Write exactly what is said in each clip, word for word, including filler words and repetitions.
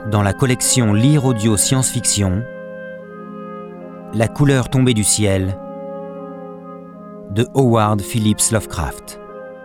dans la collection Lire Audio Science-Fiction, La couleur tombée du ciel de Howard Phillips Lovecraft.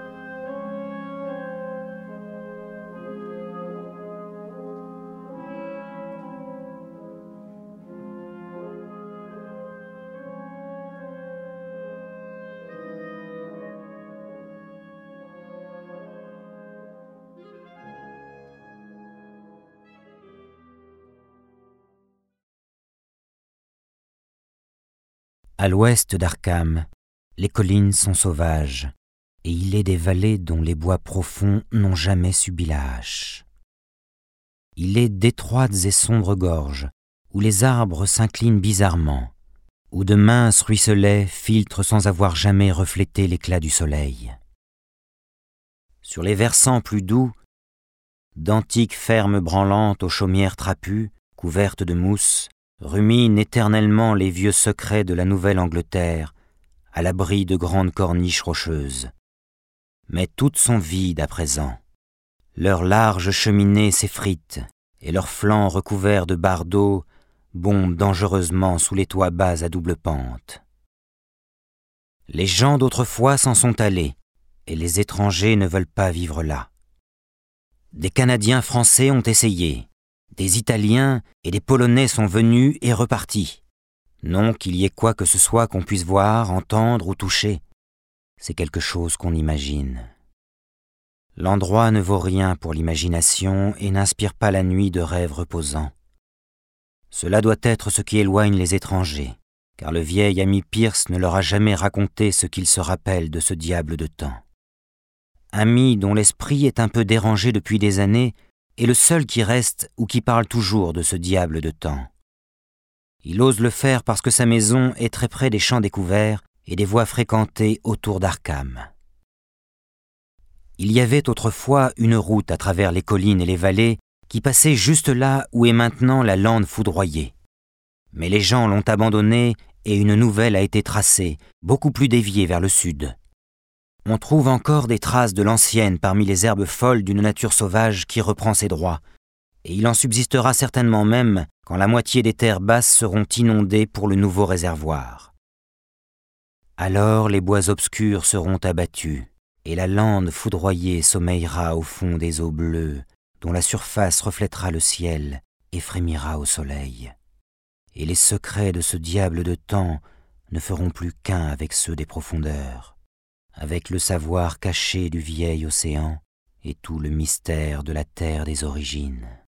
À l'ouest d'Arkham, les collines sont sauvages, et il est des vallées dont les bois profonds n'ont jamais subi la hache. Il est d'étroites et sombres gorges, où les arbres s'inclinent bizarrement, où de minces ruisselets filtrent sans avoir jamais reflété l'éclat du soleil. Sur les versants plus doux, d'antiques fermes branlantes aux chaumières trapues, couvertes de mousse, ruminent éternellement les vieux secrets de la Nouvelle-Angleterre, à l'abri de grandes corniches rocheuses. Mais toutes sont vides à présent. Leurs larges cheminées s'effritent, et leurs flancs recouverts de barres d'eau bombent dangereusement sous les toits bas à double pente. Les gens d'autrefois s'en sont allés, et les étrangers ne veulent pas vivre là. Des Canadiens français ont essayé, des Italiens et des Polonais sont venus et repartis. Non qu'il y ait quoi que ce soit qu'on puisse voir, entendre ou toucher. C'est quelque chose qu'on imagine. L'endroit ne vaut rien pour l'imagination et n'inspire pas la nuit de rêves reposants. Cela doit être ce qui éloigne les étrangers, car le vieil ami Pierce ne leur a jamais raconté ce qu'il se rappelle de ce diable de temps. Ami dont l'esprit est un peu dérangé depuis des années, est le seul qui reste ou qui parle toujours de ce diable de temps. Il ose le faire parce que sa maison est très près des champs découverts et des voies fréquentées autour d'Arkham. Il y avait autrefois une route à travers les collines et les vallées qui passait juste là où est maintenant la lande foudroyée. Mais les gens l'ont abandonnée et une nouvelle a été tracée, beaucoup plus déviée vers le sud. On trouve encore des traces de l'ancienne parmi les herbes folles d'une nature sauvage qui reprend ses droits, et il en subsistera certainement même quand la moitié des terres basses seront inondées pour le nouveau réservoir. Alors les bois obscurs seront abattus, et la lande foudroyée sommeillera au fond des eaux bleues, dont la surface reflètera le ciel et frémira au soleil. Et les secrets de ce diable de temps ne feront plus qu'un avec ceux des profondeurs, avec le savoir caché du vieil océan et tout le mystère de la terre des origines.